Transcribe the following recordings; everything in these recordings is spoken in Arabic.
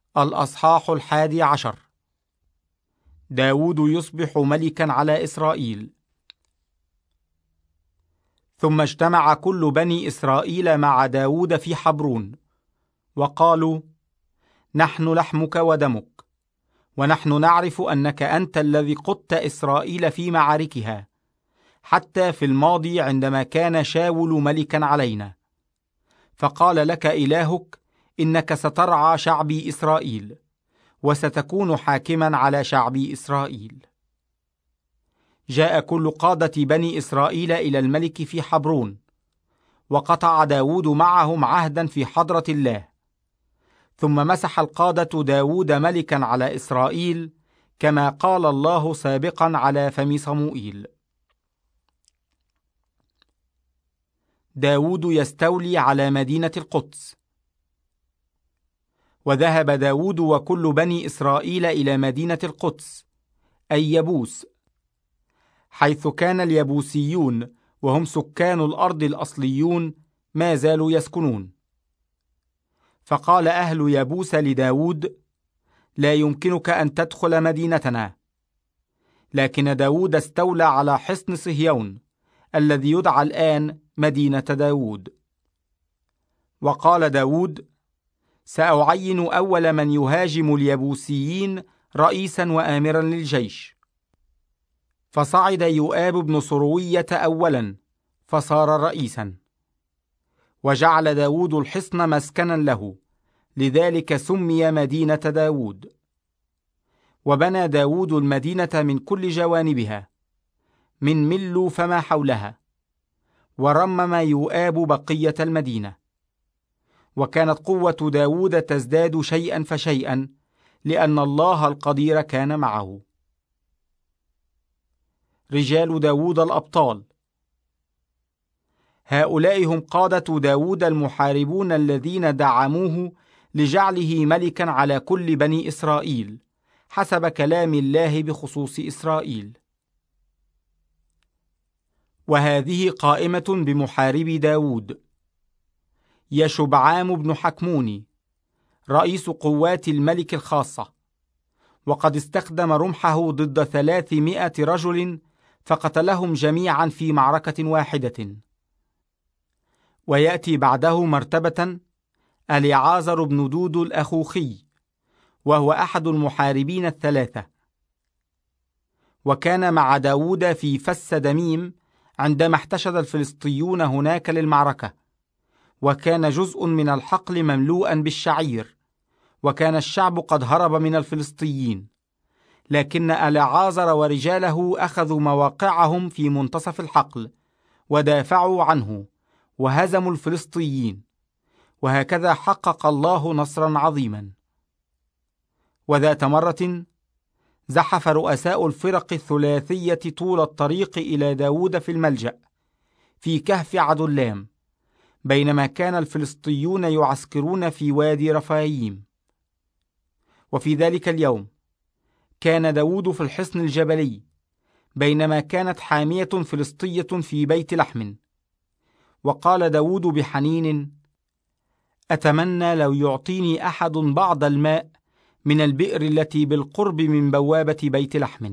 الأصحاح 11. داود يصبح ملكا على إسرائيل. ثم اجتمع كل بني إسرائيل مع داود في حبرون، وقالوا: نحن لحمك ودمك، ونحن نعرف أنك أنت الذي قدت إسرائيل في معاركها، حتى في الماضي عندما كان شاول ملكا علينا. فقال لك إلهك: إنك سترعى شعبي إسرائيل، وستكون حاكما على شعبي إسرائيل. جاء كل قادة بني إسرائيل إلى الملك في حبرون، وقطع داود معهم عهدا في حضرة الله. ثم مسح القادة داود ملكا على إسرائيل، كما قال الله سابقا على فم صموئيل. داود يستولي على مدينة القدس. وذهب داود وكل بني إسرائيل إلى مدينة القدس، أي يبوس، حيث كان اليبوسيون وهم سكان الأرض الأصليون ما زالوا يسكنون. فقال أهل يبوس لداود: لا يمكنك أن تدخل مدينتنا. لكن داود استولى على حصن صهيون الذي يدعى الآن مدينة داود. وقال داود: سأعين أول من يهاجم اليبوسيين رئيسا وآمرا للجيش. فصعد يؤاب بن صروية أولا، فصار رئيسا. وجعل داود الحصن مسكنا له، لذلك سمي مدينة داود. وبنى داود المدينة من كل جوانبها، من ملو فما حولها، ورمم يؤاب بقية المدينة. وكانت قوة داود تزداد شيئا فشيئا، لأن الله القدير كان معه. رجال داود الأبطال. هؤلاء هم قادة داود المحاربون الذين دعموه لجعله ملكا على كل بني إسرائيل، حسب كلام الله بخصوص إسرائيل. وهذه قائمة بمحاربي داود: يشبعام بن حكموني، رئيس قوات الملك الخاصة، وقد استخدم رمحه ضد 300 رجل فقتلهم جميعا في معركة واحدة. ويأتي بعده مرتبة أليعازر بن دود الأخوخي، وهو أحد المحاربين الثلاثة. وكان مع داود في فس دميم عندما احتشد الفلسطيون هناك للمعركة، وكان جزء من الحقل مملوءا بالشعير، وكان الشعب قد هرب من الفلسطيين. لكن أليعازر ورجاله أخذوا مواقعهم في منتصف الحقل، ودافعوا عنه، وهزموا الفلسطيين. وهكذا حقق الله نصرا عظيما. وذات مرة زحف رؤساء الفرق الثلاثية طول الطريق إلى داود في الملجأ في كهف عدلام، بينما كان الفلسطيون يعسكرون في وادي رفايم. وفي ذلك اليوم كان داود في الحصن الجبلي، بينما كانت حامية فلسطية في بيت لحم. وقال داود بحنين: أتمنى لو يعطيني أحد بعض الماء من البئر التي بالقرب من بوابة بيت لحم.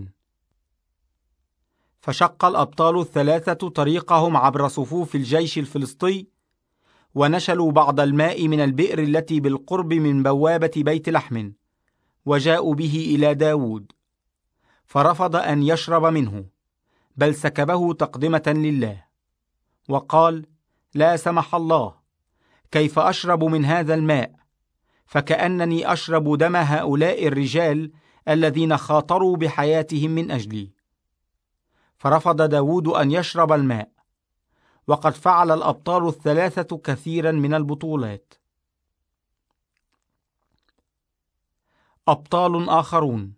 فشق الأبطال الثلاثة طريقهم عبر صفوف الجيش الفلسطي، ونشلوا بعض الماء من البئر التي بالقرب من بوابة بيت لحم، وجاءوا به إلى داود. فرفض أن يشرب منه، بل سكبه تقدمة لله، وقال: لا سمح الله، كيف أشرب من هذا الماء؟ فكأنني أشرب دم هؤلاء الرجال الذين خاطروا بحياتهم من أجلي. فرفض داود أن يشرب الماء. وقد فعل الأبطال الثلاثة كثيرا من البطولات. أبطال آخرون.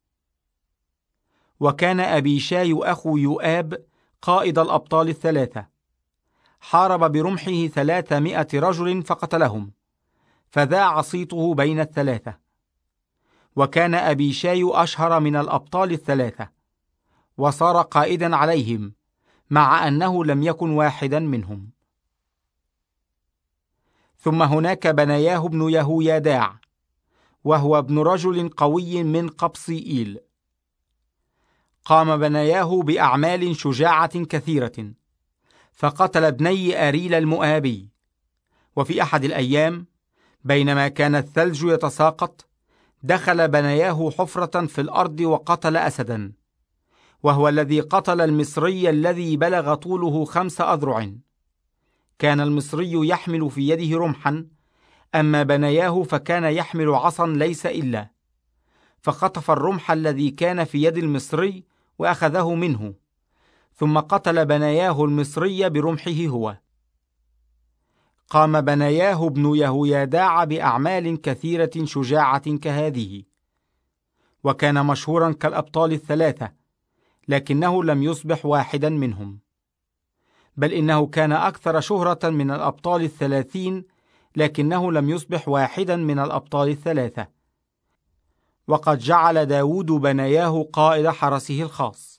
وكان أبيشاي أخو يؤاب قائد الأبطال الثلاثة، حارب برمحه 300 رجل فقتلهم، فذاع صيته بين الثلاثة. وكان أبيشاي أشهر من الأبطال الثلاثة، وصار قائدا عليهم، مع أنه لم يكن واحدا منهم. ثم هناك بنياه بن يهوياداع، وهو ابن رجل قوي من قبصيئيل. قام بناياه بأعمال شجاعة كثيرة، فقتل ابني آريل المؤابي. وفي أحد الأيام بينما كان الثلج يتساقط، دخل بناياه حفرة في الأرض وقتل أسدا، وهو الذي قتل المصري الذي بلغ طوله 5 أذرع. كان المصري يحمل في يده رمحا، أما بناياه فكان يحمل عصا ليس إلا، فخطف الرمح الذي كان في يد المصري وأخذه منه، ثم قتل بناياه المصري برمحه هو. قام بناياه ابن يهوياداع بأعمال كثيرة شجاعة كهذه، وكان مشهورا كالأبطال 3، لكنه لم يصبح واحدا منهم، بل إنه كان أكثر شهرة من الأبطال 30، لكنه لم يصبح واحدا من الأبطال 3. وقد جعل داود بناياه قائد حرسه الخاص.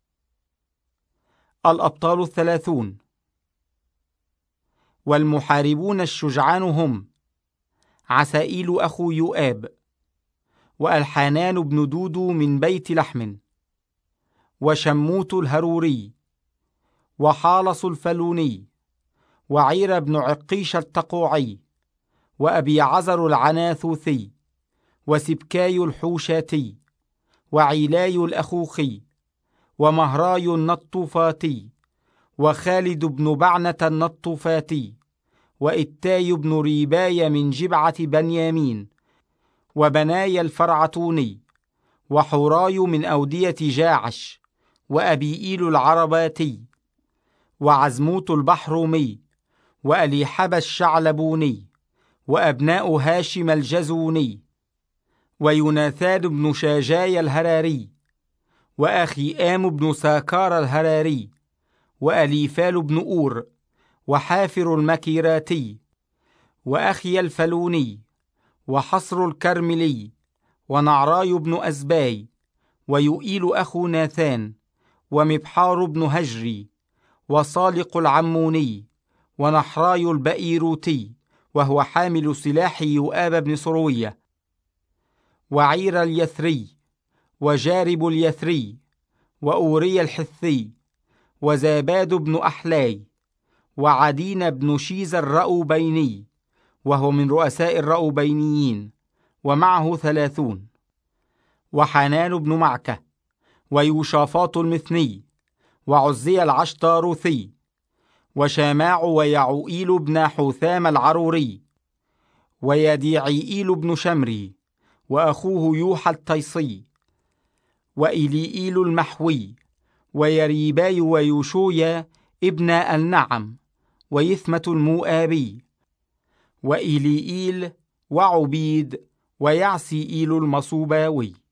الأبطال 30. والمحاربون الشجعان هم عسائيل أخو يؤاب، وألحانان بن دودو من بيت لحم، وشموت الهروري، وحالص الفلوني، وعير بن عقيش التقوعي، وأبي عزر العناثوثي، وسبكاي الحوشاتي، وعيلاي الأخوخي، ومهراي النطفاتي، وخالد بن بعنة النطفاتي، وإتاي بن ريباي من جبعة بنيامين، وبناي الفرعتوني، وحوراي من أودية جاعش، وأبيئيل العرباتي، وعزموت البحرومي، وأليحب الشعلبوني، وأبناء هاشم الجزوني، ويوناثان بن شاجاي الهراري، وأخي آم بن ساكار الهراري، وأليفال بن أور، وحافر المكيراتي، وأخي الفلوني، وحصر الكرملي، ونعراي بن أزباي، ويؤيل أخو ناثان، ومبحار بن هجري، وصالق العموني، ونحراي البئيروتي، وهو حامل سلاح يؤاب بن سروية، وعير اليثري، وجارب اليثري، وأوري الحثي، وزاباد بن أحلاي، وعدين بن شيز الرأوبيني، وهو من رؤساء الرأوبينيين، ومعه 30. وحنان بن معكة، ويوشافاط المثني، وعزي العشتاروثي، وشاماع ويعوئيل بن حوثام العروري، ويديعيئيل بن شمري، وأخوه يوحى التيصي، وإليئيل المحوي، ويريباي ويوشويا ابن النعم، ويثمة المؤابي، وإليئيل، وعبيد، ويعسيئيل المصوباوي.